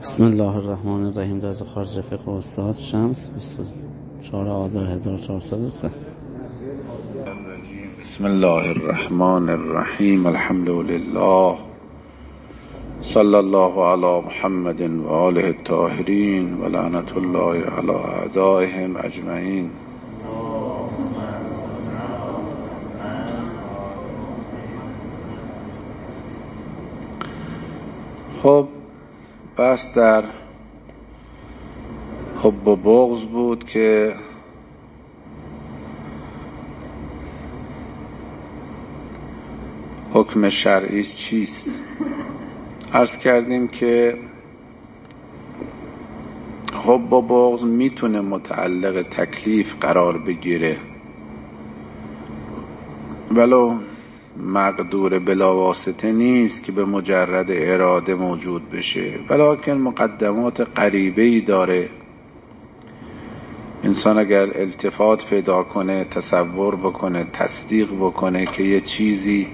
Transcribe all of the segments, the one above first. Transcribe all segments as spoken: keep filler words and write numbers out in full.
بسم الله الرحمن الرحیم. درس خارج فقه استاد شمس بیست و چهارم آذر هزار و چهارصد و سه. بسم الله الرحمن الرحیم. الحمد لله صلی الله علی محمد و آله الطاهرین و لعنت الله علی اعدائهم اجمعین. خب بس در حب و بغض بود که حکم شرعی چیست. عرض کردیم که حب و بغض میتونه متعلق تکلیف قرار بگیره ولو مقدور بلا واسطه نیست که به مجرد اراده موجود بشه، ولکن مقدمات غریبه‌ای داره. انسان اگر التفات پیدا کنه، تصور بکنه، تصدیق بکنه که یه چیزی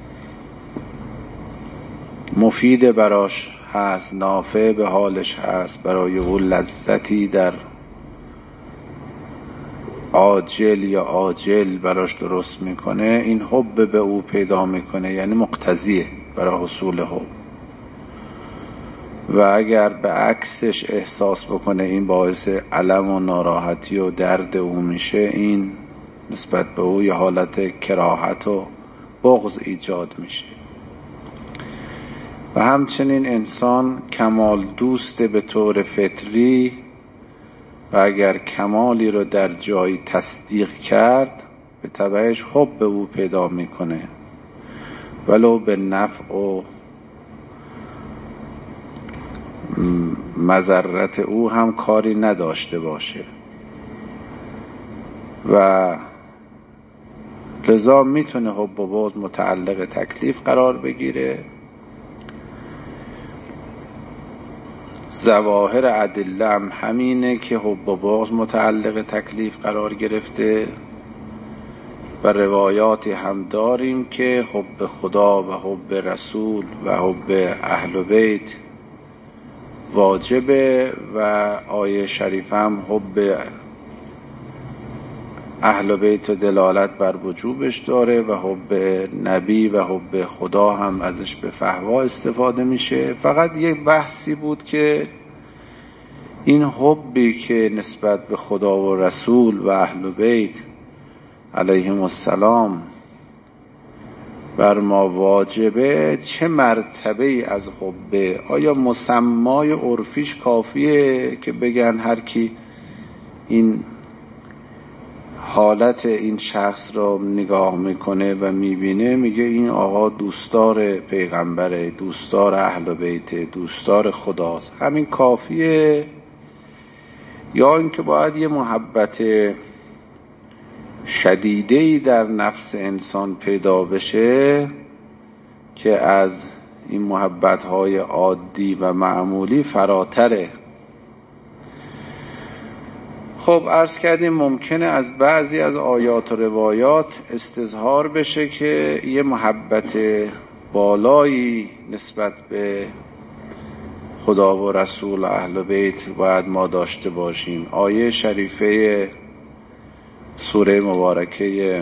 مفید براش هست، نافع به حالش هست، برای او لذتی در عاجل یا آجل براش درست میکنه، این حب به او پیدا میکنه، یعنی مقتضیه برای حصول حب. و اگر به عکسش احساس بکنه این باعث الم و ناراحتی و درد او میشه، این نسبت به او یه حالت کراهت و بغض ایجاد میشه. و همچنین انسان کمال دوست به طور فطری و اگر کمالی رو در جایی تصدیق کرد، به تبعش حب به او پیدا میکنه ولو به نفع و مضرت او هم کاری نداشته باشه. و لذا میتونه حب و بغض متعلق تکلیف قرار بگیره. ظواهر ادله هم همینه که حب و بغض متعلق تکلیف قرار گرفته. و روایاتی هم داریم که حب خدا و حب رسول و حب اهل بیت واجبه و آیه شریف هم حب اهل بیت دلالت بر وجوبش داره و حب نبی و حب خدا هم ازش به فحوا استفاده میشه. فقط یک بحثی بود که این حبی که نسبت به خدا و رسول و اهل بیت علیهم السلام بر ما واجبه، چه مرتبه از حبه؟ آیا مسمای عرفیش کافیه که بگن هر کی این حالت این شخص را نگاه میکنه و میبینه میگه این آقا دوستدار پیغمبره، دوستدار اهل بیت، دوستدار خداست، همین کافیه؟ یا اینکه باید یه محبت شدیده‌ای در نفس انسان پیدا بشه که از این محبت‌های عادی و معمولی فراتره؟ خب عرض کردیم ممکنه از بعضی از آیات و روایات استظهار بشه که یه محبت بالایی نسبت به خدا و رسول و اهل بیت باید ما داشته باشیم. آیه شریفه سوره مبارکه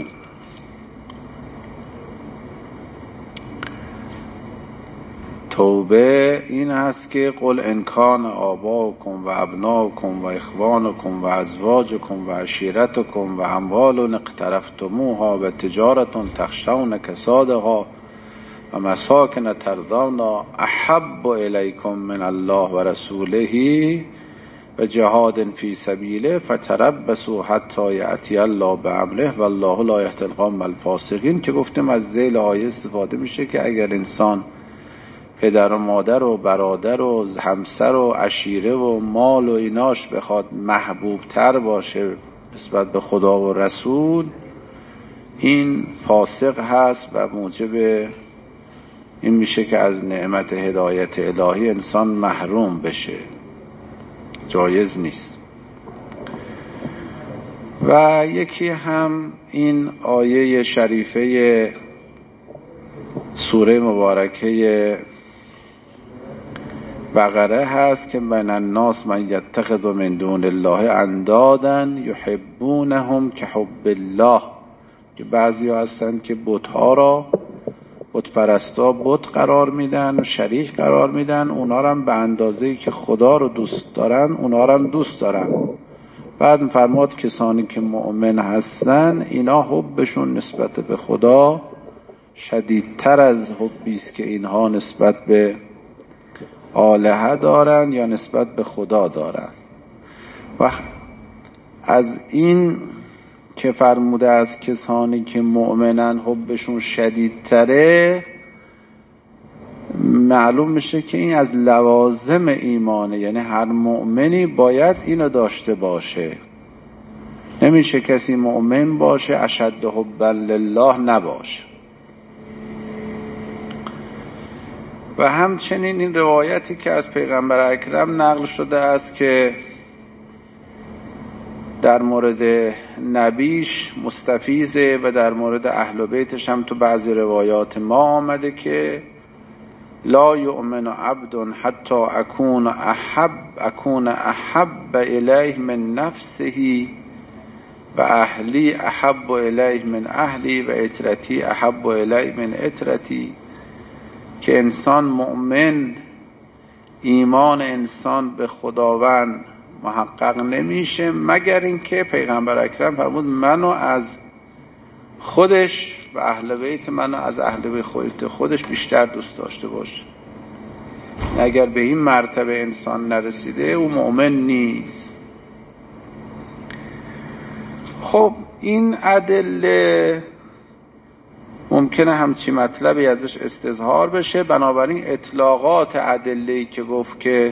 توبه این هست که قل ان کان آباؤکم و ابناؤکم و اخوانکم و ازواجکم و عشیرتکم و اموال اقترفتموها و تجارت تخشون کسادها و مساکن ترضونها احب الیکم من الله و رسوله و جهاد فی سبیله فتربصوا حتی یأتی الله بامره والله لا یهدی القوم الفاسقین، که گفتم از ذیل آیه استفاده میشه که اگر انسان پدر و مادر و برادر و همسر و عشیره و مال و ایناش بخواد محبوب تر باشه نسبت به خدا و رسول، این فاسق هست و موجب این میشه که از نعمت هدایت الهی انسان محروم بشه، جایز نیست. و یکی هم این آیه شریفه سوره مبارکه بقره هست که بین الناس من یتخذ من دون الله اندادا یحبونهم که حب الله، که بعضی ها هستن که بت‌ها را، بت پرستا بت قرار میدن و شریک قرار میدن، اونا را هم به اندازه‌ای که خدا رو دوست دارن اونا را هم دوست دارن. بعد فرمود کسانی که مؤمن هستن اینا حبشون نسبت به خدا شدیدتر از حبی است که اینها نسبت به آلهه دارن یا نسبت به خدا دارن. و از این که فرموده از کسانی که مؤمنن حبشون شدیدتره معلوم میشه که این از لوازم ایمانه، یعنی هر مؤمنی باید اینو داشته باشه. نمیشه کسی مؤمن باشه اشد حبا لله نباشه. و همچنین این روایتی که از پیغمبر اکرم نقل شده است که در مورد نبیش مستفیضه و در مورد اهل بیتش هم تو بعضی روایات ما آمده که لا یؤمن عبد حتی اکون احب اکون احب الیه من نفسه و اهلی احب الیه من اهلی و عترتی احب الیه من عترتی، که انسان مؤمن، ایمان انسان به خداوند محقق نمیشه مگر اینکه پیغمبر اکرم فرمود منو از خودش و اهل بیت منو از اهل بیت خودش بیشتر دوست داشته باشه. اگر به این مرتبه انسان نرسیده او مؤمن نیست. خب این ادله ممکنه همچی مطلبی ازش استظهار بشه، بنابراین اطلاقات ادله‌ای که گفت که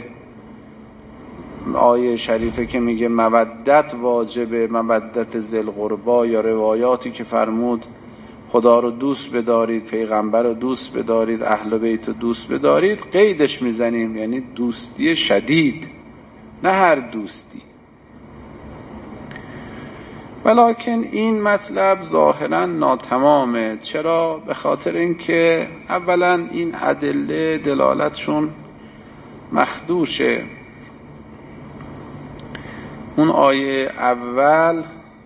آیه شریفه که میگه مودت واجبه، مودت ذی القربا، یا روایاتی که فرمود خدا رو دوست بدارید، پیغمبر رو دوست بدارید، اهل بیت رو دوست بدارید، قیدش میزنیم، یعنی دوستی شدید، نه هر دوستی. ولیکن این مطلب ظاهرا ناتمامه. چرا؟ به خاطر اینکه اولا این ادله دلالتشون مخدوشه. اون آیه اول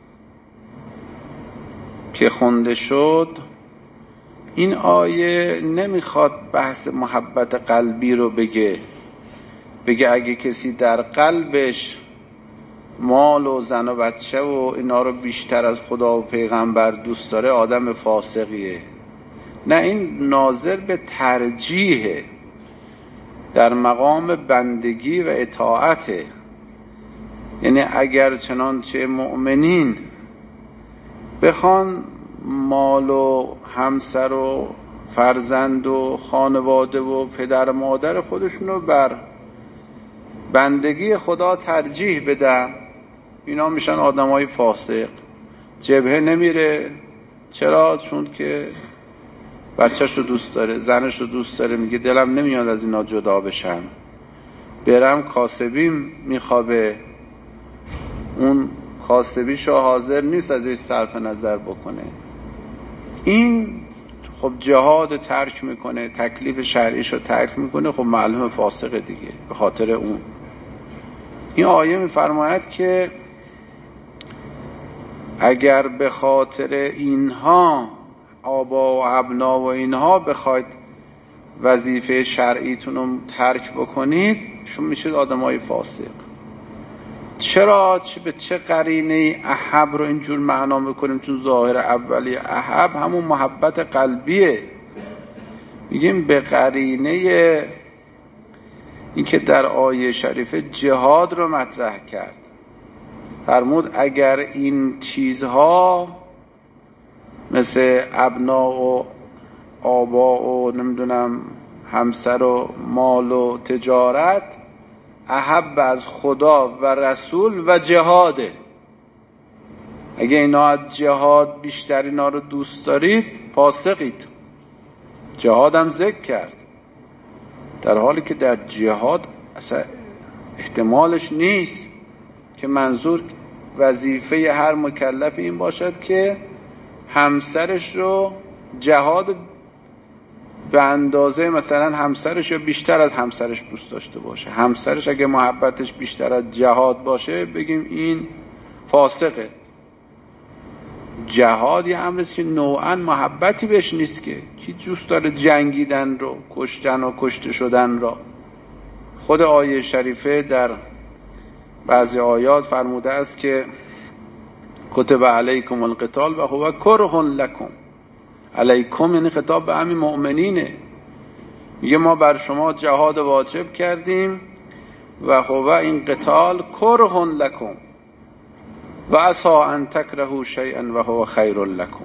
که خونده شد، این آیه نمیخواد بحث محبت قلبی رو بگه بگه اگه کسی در قلبش مال و زن و بچه و اینا رو بیشتر از خدا و پیغمبر دوست داره آدم فاسقیه. نه، این ناظر به ترجیحه، در مقام بندگی و اطاعته. یعنی اگر چنانچه مؤمنین بخوان مال و همسر و فرزند و خانواده و پدر و مادر خودشونو بر بندگی خدا ترجیح بدن، اینا میشن آدمای فاسق. جبهه نمیره. چرا؟ چون که بچه‌ش رو دوست داره، زنش رو دوست داره، میگه دلم نمیاد از اینا جدا بشم، برم کاسبی میخوابه، اون کاسبیشو حاضر نیست ازش صرف نظر بکنه. این خب جهاد ترک میکنه، تکلیف شرعیشو ترک میکنه، خب معلومه فاسق دیگه. به خاطر اون این آیه میفرماید که اگر به خاطر اینها آبا و ابنا و اینها بخواید وظیفه شرعیتون رو ترک بکنید، شما میشید آدمای فاسق. چرا؟ چه به چه قرینه احب رو اینجور معنا میکنیم؟ چون ظاهر اولی احب همون محبت قلبیه. میگیم به قرینه اینکه در آیه شریفه جهاد رو مطرح کرد. فرمود اگر این چیزها مثل ابنا و آبا و نمیدونم همسر و مال و تجارت احب از خدا و رسول و جهاده، اگه اینا از جهاد بیشتر اینا رو دوست دارید فاسقید. جهاد هم ذکر کرد، در حالی که در جهاد اصلا احتمالش نیست که منظور وظیفه هر مکلف این باشد که همسرش رو جهاد به اندازه مثلا همسرش یا بیشتر از همسرش دوست داشته باشه. همسرش اگه محبتش بیشتر از جهاد باشه بگیم این فاسقه. جهاد یه امریست که نوعا محبتی بهش نیست، که کی دوست داره جنگیدن رو، کشتن و کشته شدن را. خود آیه شریفه در بعضی آیات فرموده است که کتب علیکم القتال و هو کره لکم. علیکم یعنی خطاب به همین مؤمنینه، میگه ما بر شما جهاد واجب کردیم و هو این قتال کره لکم و عسى ان تکرهوا شیئا و هو خیر لکم.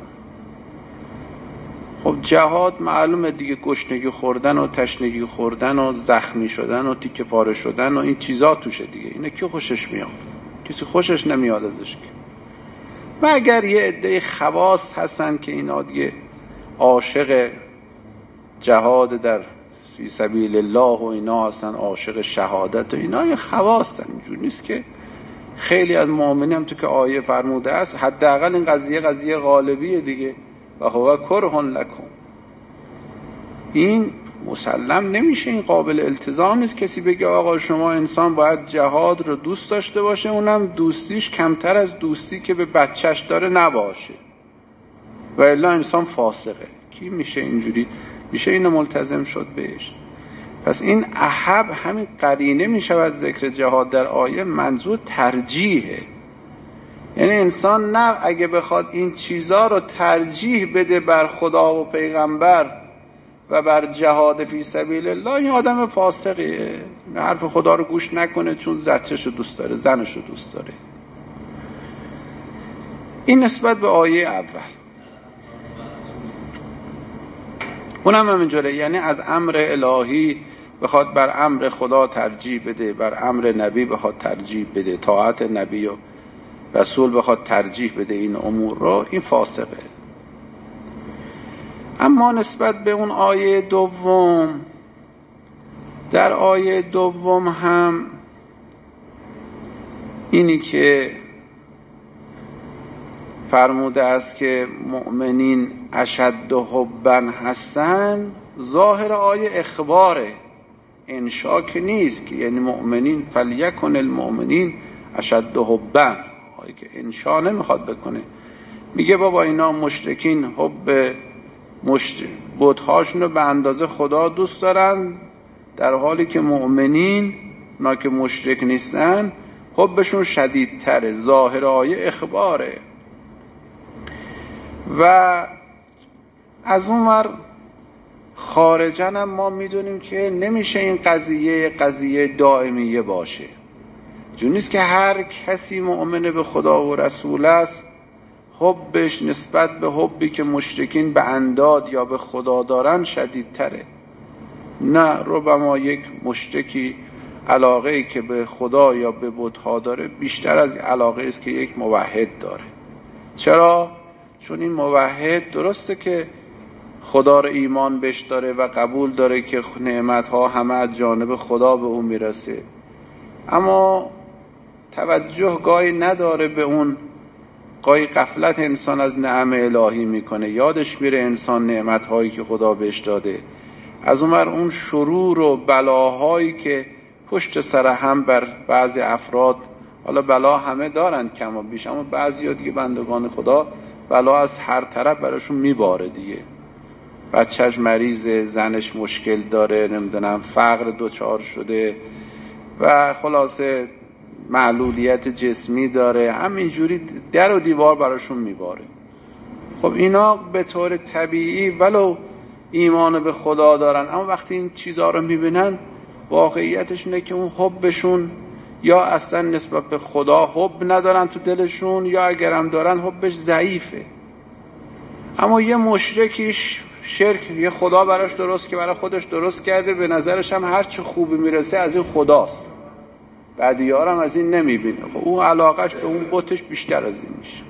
خب جهاد معلومه دیگه، گشنگی خوردن و تشنگی خوردن و زخمی شدن و تیکه پاره شدن و این چیزا توشه دیگه. اینه کی خوشش میاد؟ کسی خوشش نمیاد ازش. و اگر یه عده خواص هستن که اینا دیگه عاشق جهاد در فی سبیل الله و اینا هستن، عاشق شهادت و اینا، یه خواص هستن. اینجور نیست که خیلی از مؤمنین هم تو که آیه فرموده است، حداقل این قضیه قضیه غالبیه دیگه. و هو کره لکم، این مسلم نمیشه، این قابل التزام نیست کسی بگه آقا شما انسان باید جهاد رو دوست داشته باشه، اونم دوستیش کمتر از دوستی که به بچهش داره نباشه، و الا انسان فاسقه. کی میشه اینجوری؟ میشه اینو ملتزم شد بهش. پس این احب همین قرینه میشود ذکر جهاد در آیه، منظور ترجیحه. یعنی انسان نه اگه بخواد این چیزا رو ترجیح بده بر خدا و پیغمبر و بر جهاد فی سبیل الله، این آدم فاسقیه. حرف خدا رو گوش نکنه چون زچش رو دوست داره، زنش رو دوست داره. این نسبت به آیه اول. اونم همینجوره، یعنی از امر الهی بخواد بر امر خدا ترجیح بده، بر امر نبی بخواد ترجیح بده، طاعت نبی و رسول بخواد ترجیح بده این امور رو، این فاسقه. اما نسبت به اون آیه دوم، در آیه دوم هم اینی که فرموده است که مؤمنین اشد حبا هستن، ظاهر آیه اخباره، انشا که نیست که یعنی مؤمنین فلیکن المؤمنین اشد حبا، آیه که انشا نمیخواد بکنه. میگه بابا اینا مشرکین حب مشت... بت‌هاشون رو به اندازه خدا دوست دارن، در حالی که مؤمنین اونا که مشرک نیستن حبشون شدیدتره. ظاهر آیه اخباره. و از اون ور خارجن هم ما میدونیم که نمیشه این قضیه قضیه دائمیه باشه. چون نیست که هر کسی مؤمن به خدا و رسول است حبش نسبت به حبی که مشرکین به انداد یا به خدا دارن شدیدتره. نه، ربما یک مشرکی علاقه ای که به خدا یا به بت‌ها داره بیشتر از علاقه است که یک موحد داره. چرا؟ چون این موحد درسته که خدا رو ایمان بهش داره و قبول داره که نعمت‌ها همه از جانب خدا به اون میرسه، اما توجه گاهی نداره به اون. گاهی غفلت انسان از نعم الهی میکنه، یادش میره انسان نعمت‌هایی که خدا بهش داده. از اونور اون شرور و بلاهایی که پشت سر هم بر بعضی افراد، حالا بلا همه دارن کم و بیش، اما بعضی دیگه بندگان خدا بلا از هر طرف براشون میباره دیگه. بچهش مریضه، زنش مشکل داره، نمیدونم فقر دوچار شده و خلاصه معلولیت جسمی داره، همینجوری در و دیوار براشون میباره. خب اینا به طور طبیعی ولو ایمان به خدا دارن، اما وقتی این چیزها رو میبینن واقعیتش اینه که اون حبشون یا اصلا نسبت به خدا حب ندارن تو دلشون، یا اگرم دارن حبش ضعیفه. اما یه مشرکیش شرک، یه خدا براش درست که برای خودش درست کرده، به نظرش هم هر چه خوبی میرسه از این خداست، بعدیارم از این نمیبینه. خب اون علاقش به اون بتش بیشتر از این میشه.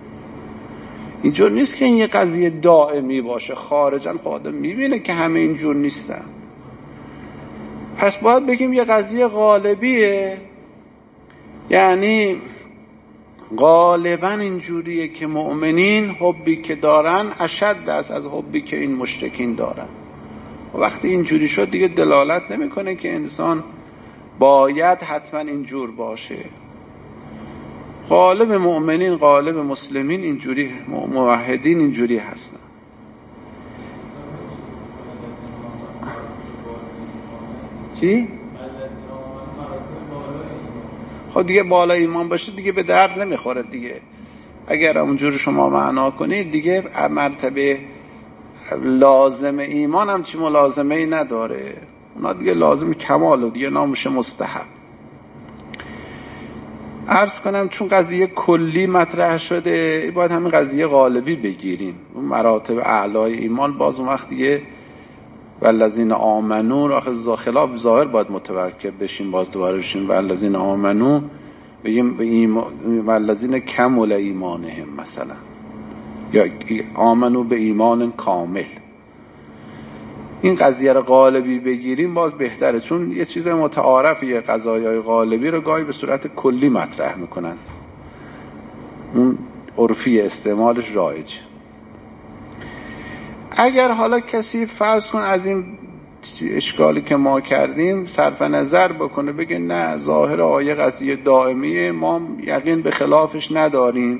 اینجور نیست که این یه قضیه دائمی باشه. خارجا خب آدم میبینه که همه اینجور نیستن. پس باید بگیم یه قضیه غالبیه، یعنی غالبا اینجوریه که مؤمنین حبی که دارن اشد است از حبی که این مشرکین دارن. وقتی اینجوری شد دیگه دلالت نمیکنه که انسان باید حتما اینجور باشه. غالب مؤمنین، غالب مسلمین اینجوری، موحدین اینجوری هستن. چی؟ خب دیگه بالا ایمان باشه دیگه به درد نمیخوره دیگه. اگر اونجور شما معنا کنید دیگه مرتبه لازم ایمان هم چی ملازمه ای نداره، اونا دیگه لازم کمال و دیگه ناموشه مستحب. عرض کنم چون قضیه کلی مطرح شده باید همین قضیه غالبی بگیریم. اون مراتب اعلای ایمان باز اون وقت دیگه والذین آمنو رو آخه خلاف ظاهر باید متورکب بشیم، باز دوباره بشیم والذین آمنو بگیم به ایمان والذین کمل ایمانهم مثلا، یا آمنو به ایمان کامل. این قضیه رو غالبی بگیریم باز بهتره، چون یه چیز متعارفیه قضایای غالبی رو گاهی به صورت کلی مطرح میکنن، اون عرفی استعمالش رایج. اگر حالا کسی فرض کن از این اشکالی که ما کردیم صرف نظر بکنه بگه نه ظاهر آیه قضیه دائمیه، ما یقین به خلافش نداریم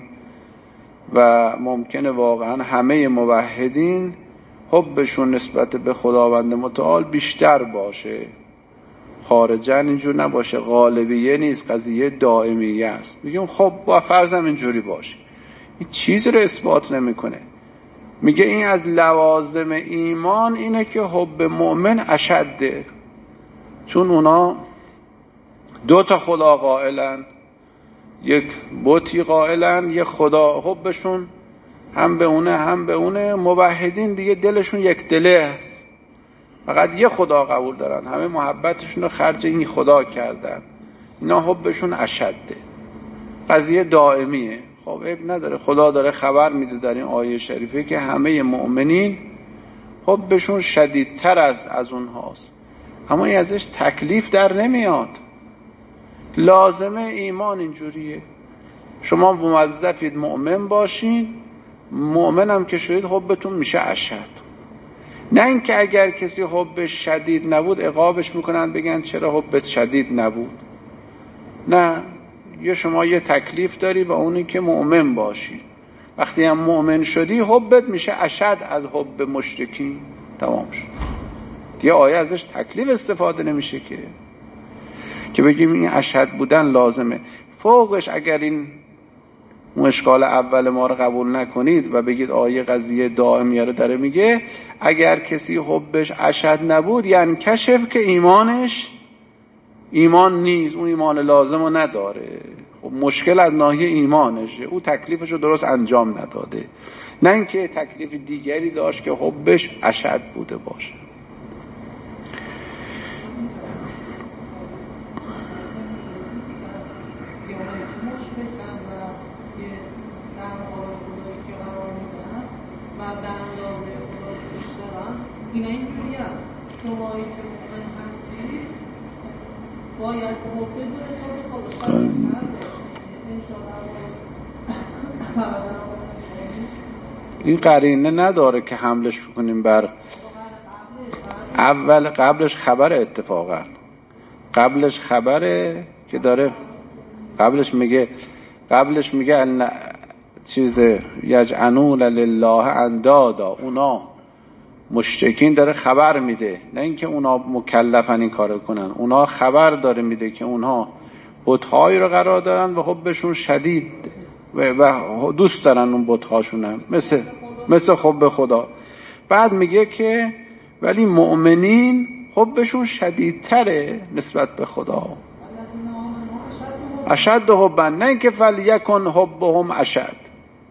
و ممکنه واقعا همه موحدین حبشون نسبت به خداوند متعال بیشتر باشه، خارجاً اینجور نباشه، غالبیه نیست، قضیه دائمیه است. میگیم خب با فرضم اینجوری باشه، این چیزی رو اثبات نمیکنه. میگه این از لوازم ایمان اینه که حب مؤمن اشده، چون اونا دو تا خدا قائلن، یک بتی قائلن، یک خدا، حبشون هم به اونه هم به اونه. موحدین دیگه دلشون یک دله است، فقط یه خدا قبول دارن، همه محبتشون رو خرج این خدا کردن، اینا حبشون اشده، قضیه دائمیه. خب عیب نداره، خدا داره خبر میده در این آیه شریفه که همه مؤمنین حبشون شدیدتر از از اونهاست، اما این ازش تکلیف در نمیاد. لازمه ایمان اینجوریه، شما موظفید مؤمن باشین، مؤمن هم که شدید حبتون میشه اشد. نه اینکه اگر کسی حبش شدید نبود عقابش میکنن بگن چرا حبت شدید نبود، نه، یه شما یه تکلیف داری و اونی که مؤمن باشی. وقتی هم مؤمن شدی حبت میشه اشد از حب مشرکین، تمام شد دیگه. آیه ازش تکلیف استفاده نمیشه که که بگیم این اشد بودن لازمه. فوقش اگر این اشکال اول ما رو قبول نکنید و بگید آیه قضیه دائمیه رو داره میگه، اگر کسی حبش اشد نبود یعنی کشف که ایمانش ایمان نیست، اون ایمان لازم رو نداره. خب مشکل از ناحیه ایمانشه، او تکلیفش رو درست انجام نداده، نه اینکه تکلیف دیگری داشت که حبش اشد بوده باشه. اینا اینجوری هم شمایی که مؤمن هستی باید حب بدون حساب خدا شاید این قرینه نداره که حملش بکنیم بر اول. قبلش خبر، اتفاقا قبلش خبره که داره، قبلش میگه قبلش میگه چیز یجعنون لله اندادا، اونا مشرکین داره خبر میده، نه اینکه اونا مکلفن این کارو کنن، اونا خبر داره میده که اونها بت‌هایی رو قرار دارن و حبشون شدید و دوست دارن اون بت‌هاشون هم مثل مثل حب خدا. بعد میگه که ولی مؤمنین حبشون شدیدتره نسبت به خدا، اشد حبا، نه اینکه فلیکن حبهم اشد.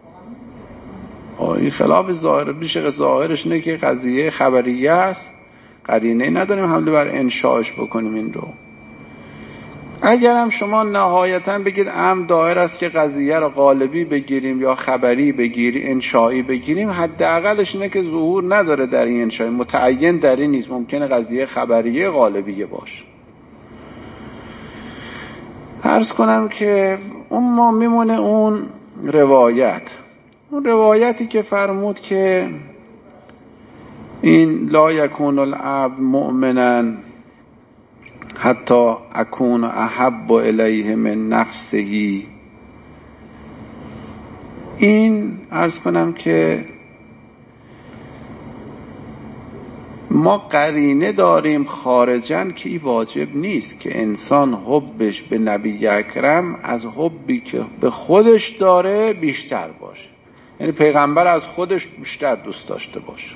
این خلاف ظاهر، بیشه ظاهرش نه که قضیه خبریه است، قرینه نداریم حمله بر انشاءش بکنیم این رو. اگر هم شما نهایتا بگید ام دایر است که قضیه رو غالبی بگیریم یا خبری بگیریم، انشایی بگیریم، حداقلش اینه که ظهور نداره در این انشای، متعین در این نیست، ممکنه قضیه خبریه غالبیه باشه. عرض کنم که اون ما میمونه اون روایت، اون روایتی که فرمود که این لا یکون العبد مؤمنا حتی اکون احب الیه من نفسه، این عرض کنم که ما قرینه داریم خارجاً که این واجب نیست که انسان حبش به نبی اکرم از حبی که به خودش داره بیشتر باشه، یعنی پیغمبر از خودش بیشتر دوست داشته باشه.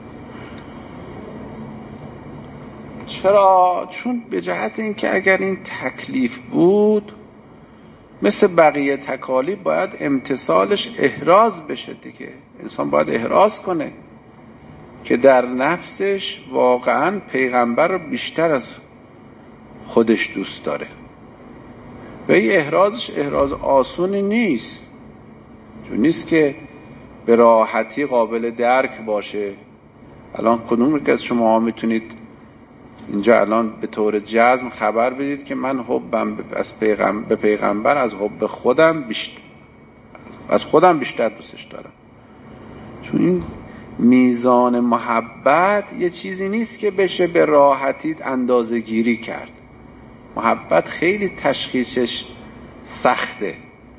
چرا؟ چون به جهت اینکه اگر این تکلیف بود مثل بقیه تکالیف باید امتثالش احراز بشه دیگه. انسان باید احراز کنه که در نفسش واقعا پیغمبر رو بیشتر از خودش دوست داره و این احرازش احراز آسونی نیست، چون نیست که به راحتی قابل درک باشه. الان کدوم یک از شما میتونید اینجا الان به طور جزم خبر بدید که من حبم از پیغمبر به پیغمبر از حب خودم بیشتر از خودم بیشتر دوستش دارم؟ چون این میزان محبت یه چیزی نیست که بشه به راحتی اندازه گیری کرد. محبت خیلی تشخیصش سخته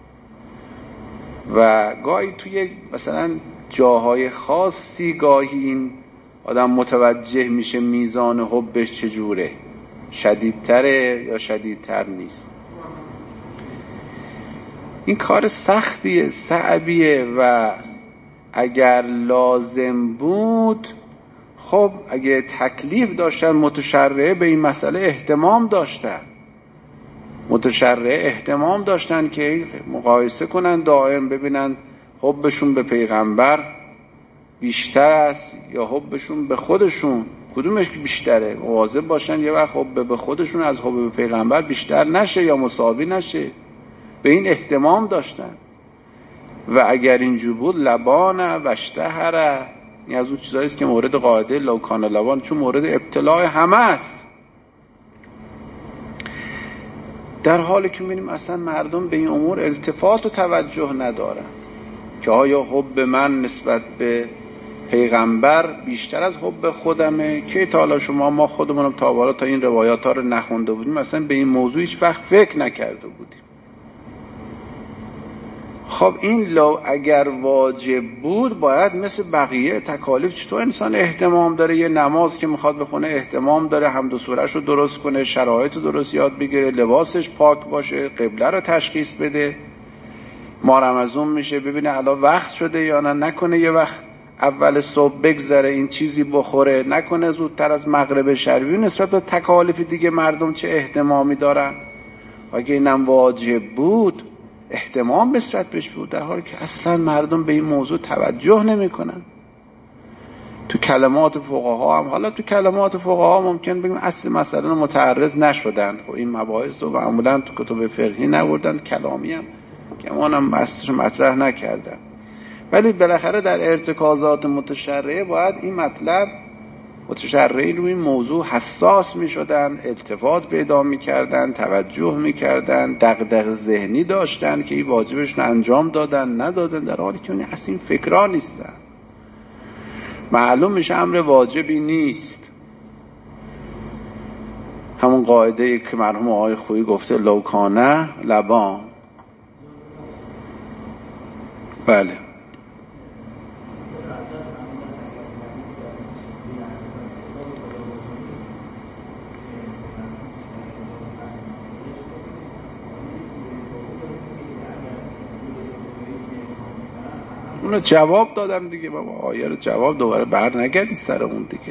و گاهی توی مثلا جاهای خاصی گاهی این آدم متوجه میشه میزان حبش چجوره، شدیدتره یا شدیدتر نیست. این کار سختیه، صعبیه و اگر لازم بود، خب اگه تکلیف داشتن متشرعه به این مسئله اهتمام داشتن، متشرعه اهتمام داشتن که مقایسه کنن دائم ببینن حبشون به پیغمبر بیشتر است یا حبشون به خودشون، کدومش که بیشتره. مواظب باشن یه وقت حب به خودشون از حب به پیغمبر بیشتر نشه یا مساوی نشه. به این اهتمام داشتن و اگر اینجور بود لبانه و اشتهره، این از اون چیزایی است که مورد قاعده لو کان لبان، چون مورد ابتلاع همه است. در حالی که می‌بینیم اصلا مردم به این امور التفات و توجه ندارن که آیا حب من نسبت به پیغمبر بیشتر از حب خودمه که تا حالا شما ما خودمونم تا حالا تا این روایات ها رو نخونده بودیم، مثلا به این موضوع هیچ وقت فکر نکرده بودیم. خب این لو اگر واجب بود باید مثل بقیه تکالیف، چطور انسان اهتمام داره یه نماز که میخواد بخونه اهتمام داره حمد و سوره‌شو درست کنه، شرایط رو درست یاد بگیره، لباسش پاک باشه، قبله رو تشخیص بده، ما رمضان میشه ببینه الان وقت شده یا نه، نکنه یه وقت اول صبح بگذره این چیزی بخوره، نکنه زودتر از مغرب شروی. نسبت به تکالیف دیگه مردم چه اهتمامی دارن؟ اگه اینم واجب بود اهتمام نسبت بهش بود، در حالی که اصلا مردم به این موضوع توجه نمی کنن. تو کلمات فقها هم، حالا تو کلمات فقها ممکن بگیم اصل مسئله متعرض نشدن، خب این مباحث رو معمولا تو کتب فقهی نوردن، کلامی هم که اونم اصلش مطرح نکردن، ولی بالاخره در ارتکازات متشرعه باید این مطلب متشرعین روی این موضوع حساس می شدن، التفات پیدا می کردن، توجه می کردن، دغدغه ذهنی داشتن که این واجبش رو انجام دادن ندادن، در حالی که اصلا این فکرها نیستن. معلوم میشه امر واجبی نیست. همون قاعده که مرحوم آقای خویی گفته لو کانه لبان. بله اونو جواب دادم دیگه بابا، آیه رو جواب دوباره بر نگردی سر اون دیگه.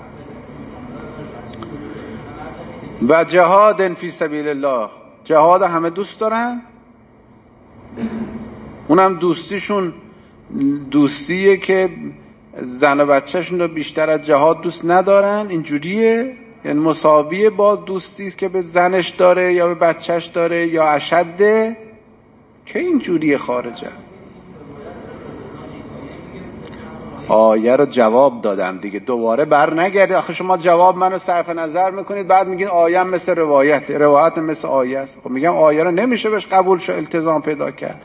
و جهاد فی سبیل الله، جهاد همه دوست دارن، اونم دوستیشون دوستیه که زن و بچهشون رو بیشتر از جهاد دوست ندارن، اینجوریه؟ یعنی مساویه با دوستی است که به زنش داره یا به بچهش داره یا اشده؟ که اینجوریه خارجه. آیه رو جواب دادم دیگه، دوباره بر نگرده. آخه شما جواب منو صرف نظر میکنید بعد میگین آیه مثل روایت، روایت مثل آیه است. خب میگم آیه رو نمیشه بهش قبول شو التزام پیدا کرد.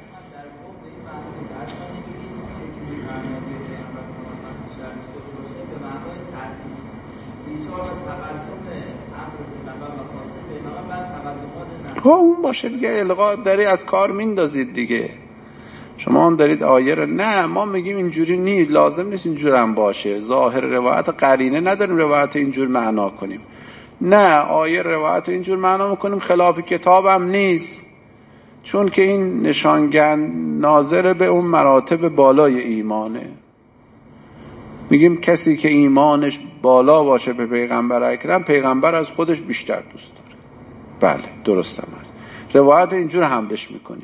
خب اون باشه دیگه، الغا داری از کار میندازید دیگه. شما هم دارید آیه رو، نه ما میگیم اینجوری نیست، لازم نیست اینجور هم باشه، ظاهر روایت قرینه نداریم روایت اینجور معنا کنیم. نه، آیه روایت اینجور معنا میکنیم، خلاف کتاب هم نیست، چون که این نشانگن ناظر به اون مراتب بالای ایمانه. میگیم کسی که ایمانش بالا باشه به پیغمبر اکرم، پیغمبر از خودش بیشتر دوست داره. بله درست هم هست، روایت اینجور حملش میکنیم.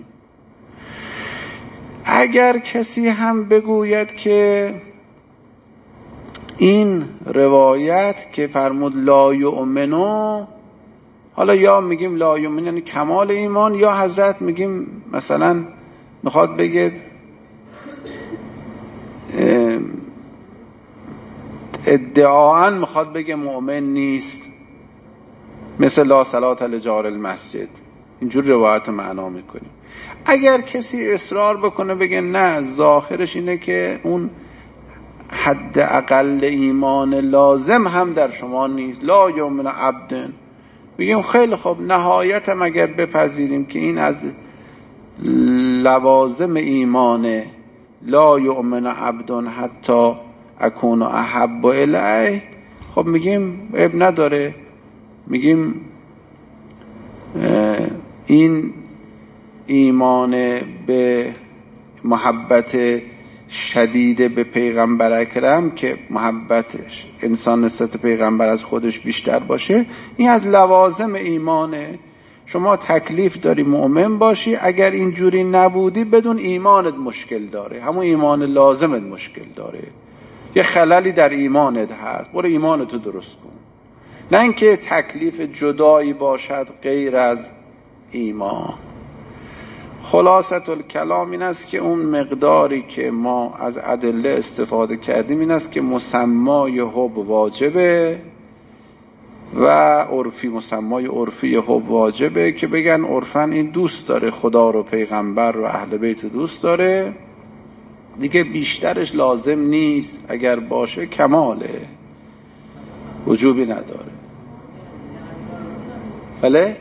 اگر کسی هم بگوید که این روایت که فرمود لا یؤمنو، حالا یا میگیم لا یؤمن یعنی کمال ایمان، یا حضرت میگیم مثلا میخواد بگه ادعاً میخواد بگه مؤمن نیست، مثل لا صلات لجار المسجد، اینجور روایت معنا میکنیم. اگر کسی اصرار بکنه بگه نه ظاهرش اینه که اون حد اقل ایمان لازم هم در شما نیست، لا یؤمن عبد، میگیم خیلی خوب، نهایت هم اگر بپذیریم که این از لوازم ایمانه، لا یؤمن عبد حتی اکون احب الیه، خب میگیم عیب نداره، میگیم این ایمان به محبت شدید به پیغمبر اکرم که محبتش انسان نسبت پیغمبر از خودش بیشتر باشه، این از لوازم ایمانه. شما تکلیف داری مؤمن باشی، اگر اینجوری نبودی بدون ایمانت مشکل داره، همون ایمان لازمت مشکل داره، یه خللی در ایمانت هست، برو ایمانتو درست کن. نه اینکه تکلیف جدایی باشد غیر از ایمان. خلاصة الکلام این است که اون مقداری که ما از ادله استفاده کردیم این است که مسمای حب واجبه و عرفی، مسمای عرفی حب واجبه که بگن عرفن این دوست داره خدا رو، پیغمبر و اهل بیت دوست داره دیگه، بیشترش لازم نیست، اگر باشه کماله، وجوبی نداره. بله؟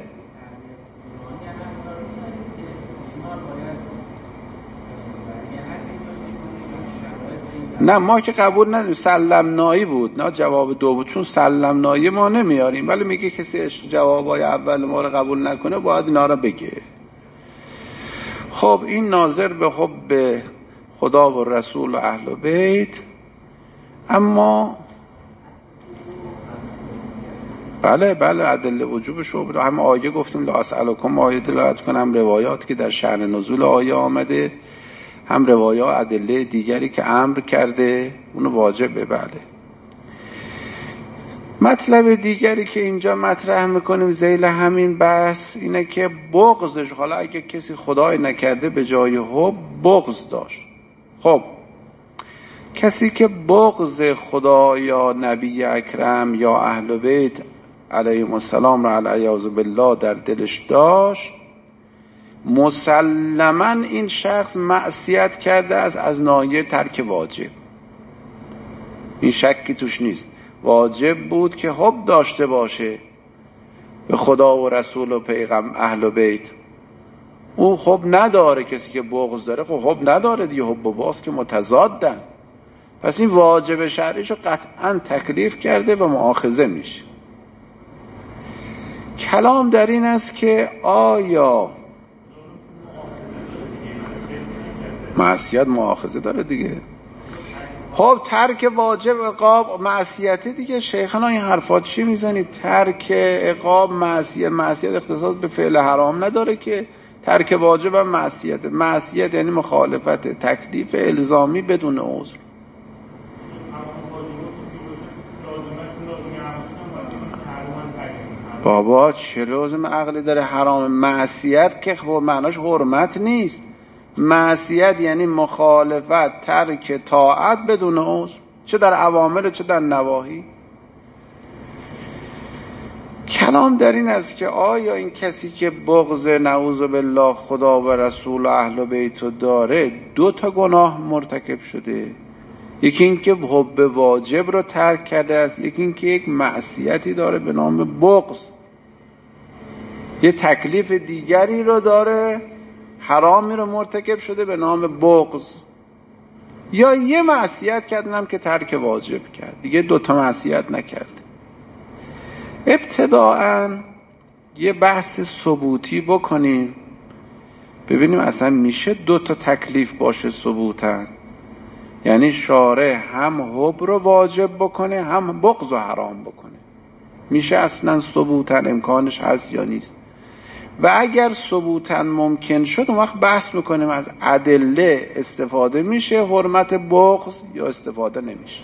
نه ما که قبول نداریم، سلمنایی بود، نه جواب دو بود، چون سلمنایی ما نمیاریم، ولی میگه کسی جوابای اول ما رو قبول نکنه باید اینا رو بگه. خب این ناظر به حب خدا و رسول و اهل بیت. اما بله بله ادله وجوبش رو هم آیه گفتیم لا اسألکم، آیه دلالت کنم روایات که در شأن نزول آیه آمده، هم روایات ادله دیگری که امر کرده اونو واجبه. بله. مطلب دیگری که اینجا مطرح میکنیم ذیل همین بحث اینه که بغضش، حالا اگه کسی خدای نکرده به جای حب بغض داشت، خب کسی که بغض خدا یا نبی اکرم یا اهل بیت علیهم السلام را العیاذ بالله در دلش داشت، مسلماً این شخص معصیت کرده از از ناحیه ترک واجب، این شکی توش نیست. واجب بود که حب داشته باشه به خدا و رسول و پیغمبر اهل بیت، او حب نداره. کسی که بغض داره خب حب نداره دیگه، حب و بغض که متضادن، پس این واجب شرعیشو قطعاً تکلیف کرده و مؤاخذه میشه. کلام در این است که آیا معصیت مؤاخذه داره دیگه؟ خب ترک واجب عقاب معصیت دیگه. شیخنا این حرفات چی میزنید؟ ترک عقاب معصیت، معصیت اختصاص به فعل حرام نداره که، ترک واجب هم معصیت. معصیت یعنی مخالفت تکلیف الزامی بدون عذر. بابا چه لازم عقلی داره حرام؟ معصیت که خب معناش حرمت نیست، معصیت یعنی مخالفت، ترک طاعت بدون عذر، چه در اوامر چه در نواهی. کلام در این است که آیا این کسی که بغض نعوذ بالله خدا و رسول و اهل بیت داره دو تا گناه مرتکب شده؟ یکی این که حب واجب رو ترک کرده است، یکی این که یک معصیتی داره به نام بغض. یه تکلیف دیگری رو داره، حرامی رو مرتکب شده به نام بغض، یا یه معصیت کردنم که ترک واجب کرد، دیگه دوتا معصیت نکرد. ابتداعاً یه بحث ثبوتی بکنیم، ببینیم اصلا میشه دوتا تکلیف باشه ثبوتاً، یعنی شارع هم حب رو واجب بکنه هم بغض رو حرام بکنه، میشه اصلا ثبوتاً امکانش هست یا نیست؟ و اگر ثبوتاً ممکن شد اون وقت بحث میکنیم از ادله استفاده میشه حرمت بغض یا استفاده نمیشه.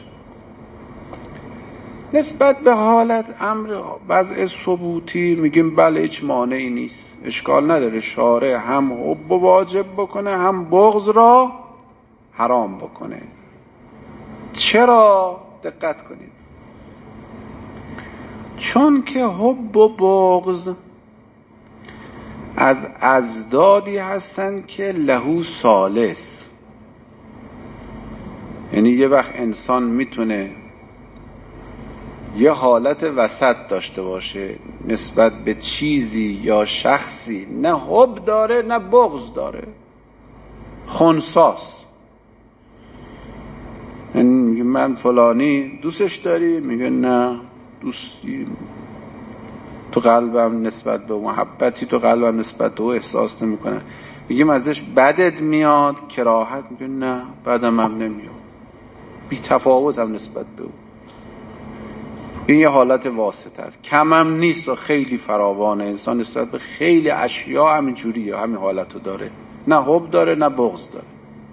نسبت به حالت امر وضع ثبوتی میگیم بله هیچ مانعی نیست، اشکال نداره شارع هم حب واجب بکنه هم بغض را حرام بکنه. چرا؟ دقت کنید، چون که حب و بغض از ازدادی هستند که لهو ثالث، یعنی یه وقت انسان میتونه یه حالت وسط داشته باشه نسبت به چیزی یا شخصی، نه حب داره نه بغض داره، خنثاست. یعنی میگه من فلانی دوستش داری؟ میگه نه، دوستی تو قلبم نسبت به محبتی تو قلبم نسبت به او احساس نمی کنم. میگیم ازش بدت میاد کراهت؟ میگه نه بدم هم نمیاد، بی تفاوت هم نسبت به او. این یه حالت واسطه است، کم هم نیست و خیلی فراوانه. انسان نسبت به خیلی اشیاء همین جوریه، همین حالتو داره، نه حب داره نه بغض داره.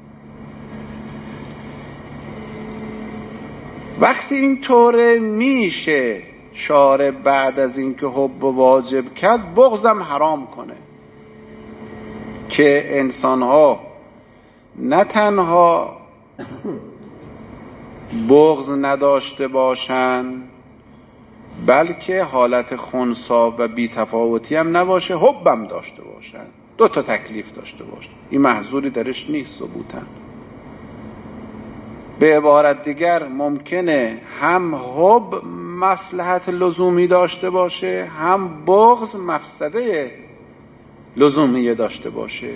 وقتی این طوره میشه شارع بعد از اینکه حب واجب کرد بغضم حرام کنه که انسانها نه تنها بغض نداشته باشن بلکه حالت خنثی و بی‌تفاوتی هم نباشه، حبم داشته باشن، دو تا تکلیف داشته باشن. این محظوری درش نیست ثبوتاً. به عبارت دیگر ممکنه هم حب مصلحت لزومی داشته باشه هم بغض مفسده لزومی داشته باشه.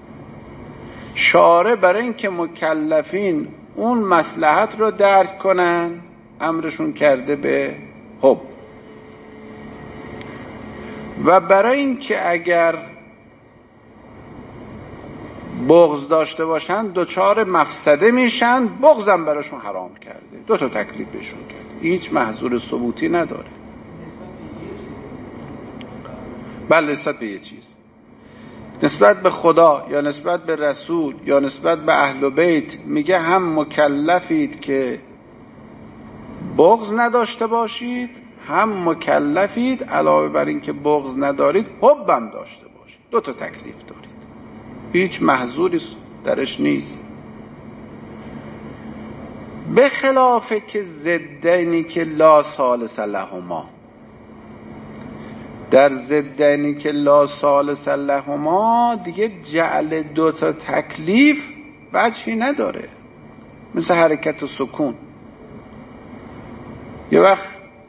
شارع برای اینکه مکلفین اون مصلحت رو درک کنن امرشون کرده به حب، و برای اینکه اگر بغض داشته باشن دوچار مفسده میشن بغضم براشون حرام کرده، دو تا تکلیف بهشون کرده، هیچ محظور ثبوتی نداره. بله نسبت به یه چیز، نسبت به خدا یا نسبت به رسول یا نسبت به اهل بیت میگه هم مکلفید که بغض نداشته باشید هم مکلفید علاوه بر این که بغض ندارید حبم داشته باشید، دو تا تکلیف دارید، هیچ محظوری درش نیست. به خلاف که ضدینی که لا ثالث لهما، در ضدینی که لا ثالث لهما دیگه جعل دو تا تکلیف وجهی نداره، مثل حرکت و سکون. یه وقت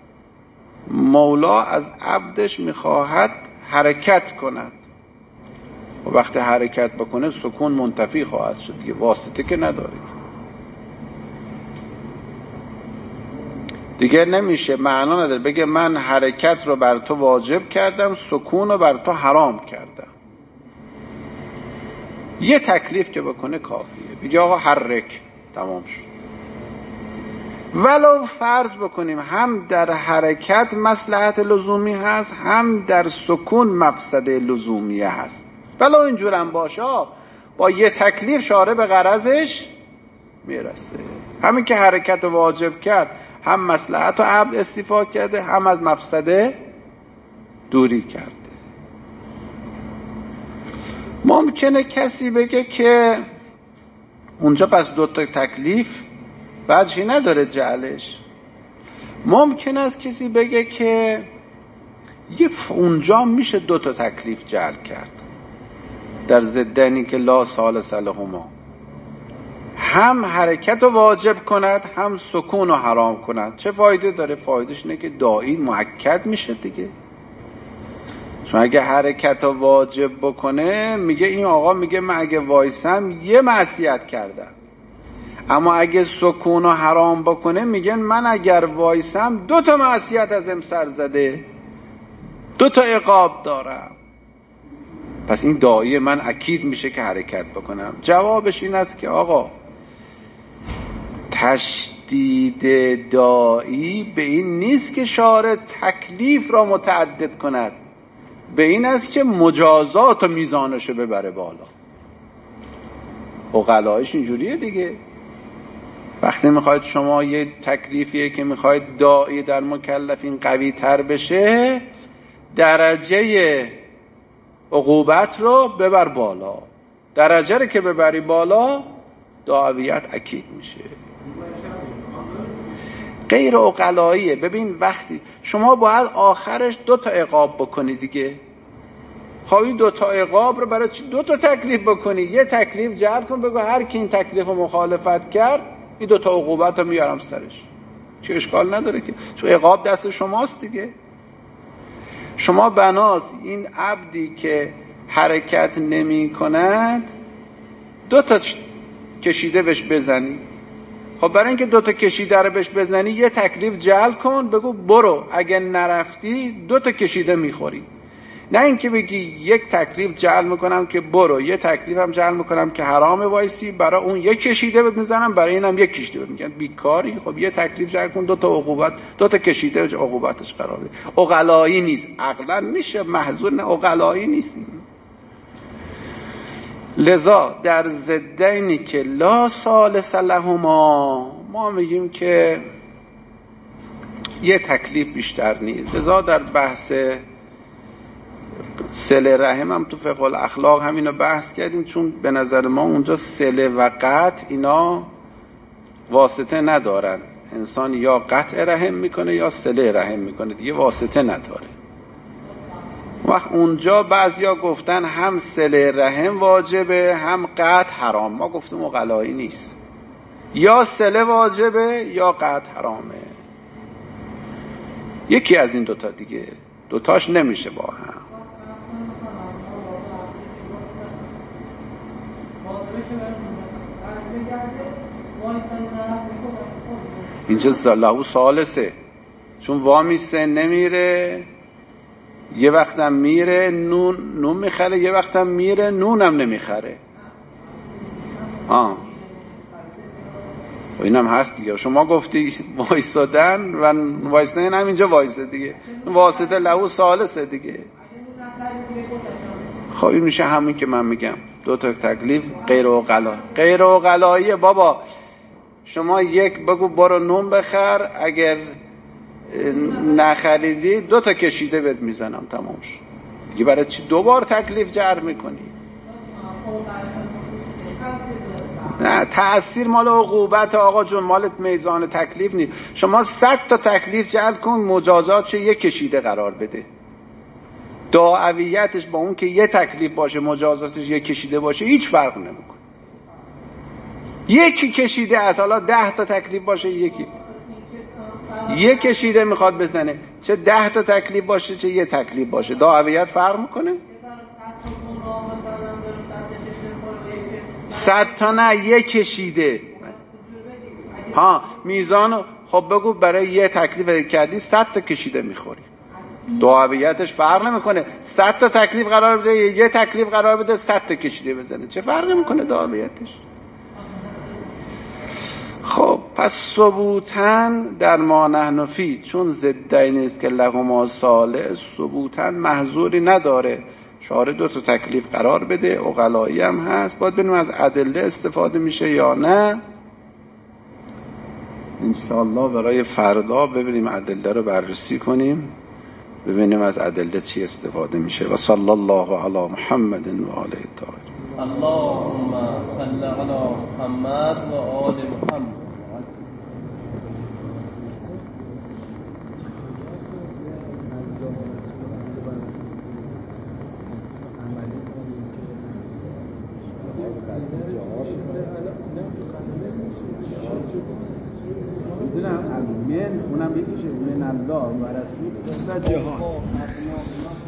مولا از عبدش میخواهد حرکت کند و وقتی حرکت بکنه سکون منتفی خواهد شد، دیگه واسطه که نداره، دیگه نمیشه، معنا نداره بگه من حرکت رو بر تو واجب کردم سکون رو بر تو حرام کردم. یه تکلیف که بکنه کافیه، بگه آقا حرک، تمام شد. ولو فرض بکنیم هم در حرکت مصلحت لزومی هست هم در سکون مفسده لزومیه هست، ولو اینجور هم باشه با یه تکلیف شارع به غرضش میرسه. همین که حرکت واجب کرد هم مصلحت و عبد استیفا کرده هم از مفسده دوری کرده. ممکنه کسی بگه که اونجا پس دو تا تکلیف وجهی نداره جعلش. ممکن است کسی بگه که یه اونجا میشه دو تا تکلیف جعل کرد در ضدنی که لا ثالث لهما، هم حرکت رو واجب کند هم سکون رو حرام کند. چه فایده داره؟ فایدهش اینه که داعی مؤکد میشه دیگه. چون اگه حرکت رو واجب بکنه میگه این آقا میگه من اگه وایسم یه معصیت کردم، اما اگه سکون رو حرام بکنه میگن من اگر وایسم دو تا معصیت ازم سر زده، دو تا عقاب دارم. پس این داعی من اکید میشه که حرکت بکنم. جوابش این است که آقا تشدید داعی به این نیست که شارع تکلیف را متعدد کند، به این است که مجازات و میزانشو ببره بالا. عقلایش اینجوریه دیگه. وقتی میخواید شما یه تکلیفیه که میخواید داعی در مکلفین قوی تر بشه، درجه عقوبت رو ببر بالا. درجه رو که ببری بالا داعیت اکید میشه. غیر عقلاییه. ببین وقتی شما باید آخرش دو تا عقاب بکنی دیگه، خواهی دو تا عقاب رو برای چی دو تا تکلیف بکنی؟ یه تکلیف جعل کن، بگو هر کی این تکلیف رو مخالفت کرد این دو تا عقوبت رو میارم سرش. چه اشکال نداره که، چون عقاب دست شماست دیگه. شما بناس این عبدی که حرکت نمی کند دو تا کشیده بهش بزنی. خب برای اینکه دو تا کشیده رو بهش بزنی یه تکلیف جعل کن، بگو برو، اگه نرفتی دو تا کشیده میخوری. نه اینکه بگی یک تکلیف جعل میکنم که برو، یه تکلیف هم جعل میکنم که حرام وایسی، برای اون یک کشیده بهت میزنم، برای اینم یک کشیده بهت میگن بیکاری. خب یه تکلیف جعل کن، دو تا عقوبت، دو تا کشیده عقوبتش قرار بده. عقلایی نیست. عقلا میشه محظور، نه عقلایی نیست. لذا در ضدینی که لا ثالث لهما ما میگیم که یه تکلیف بیشتر نیست. لذا در بحث صله رحم هم تو فقه الاخلاق همینو بحث کردیم، چون به نظر ما اونجا صله و قطع اینا واسطه ندارن. انسان یا قطع رحم میکنه یا صله رحم میکنه، دیگه واسطه نداره. وقت اونجا بعضیا گفتن هم صله رحم واجبه هم قطع حرام. ما گفتیم عقلایی نیست، یا صله واجبه یا قطع حرامه. یکی از این دوتا دیگه، دوتاش نمیشه با هم. اینجا زلهو ثالثه، چون وامیسته نمیره، یه وقتم میره نون نون میخره، یه وقتم میره نونم نمیخره. آه و اینم هست دیگه. شما گفتی وایسادن و وایسادن هم اینجا وایسه دیگه، واسطه لهو ثالثه دیگه. خب این میشه همین که من میگم دو تا تکلیف غیر عقلا. غیر عقلاییه بابا. شما یک بگو برو نون بخر، اگر نخریدی دو تا کشیده بهت میزنم، تمام شد دیگه. برای چی دوبار تکلیف جر میکنی؟ نه، تأثیر مال عقوبت آقا جون، مال میزان تکلیف نیست. شما صد تا تکلیف جعل کن، مجازاتش یک کشیده قرار بده. داعیتش با اون که یه تکلیف باشه مجازاتش یک کشیده باشه هیچ فرق نمیکنه. یکی کشیده از حالا ده تا تکلیف باشه، یکی یک کشیده میخواد بزنه، چه ده تا تکلیف باشه چه یه تکلیف باشه، داعیت فرق میکنه؟ صد تا نه، یک کشیده. ها میزانو خب بگو برای یه تکلیف کردی صد تا کشیده میخوری، داعیتش فرق نمیکنه. صد تا تکلیف قرار بده یه تکلیف قرار بده صد تا کشیده بزنه، چه فرق نمیکنه داعیتش؟ خب پس ثبوتاً در ما نحن فی، چون ضدی نیست که لهما صالح، ثبوتاً محظوری نداره شارع دو تا تکلیف قرار بده. عقلایی هم هست، باید ببینیم از ادله استفاده میشه یا نه. انشاءالله برای فردا ببینیم ادله رو بررسی کنیم، ببینیم از ادله چی استفاده میشه. و صلی الله علی محمد و آله الطاهرین. اللهم صل علی محمد و آل محمد. میدونم من اونم بگیشه من الله و رسول و جهان.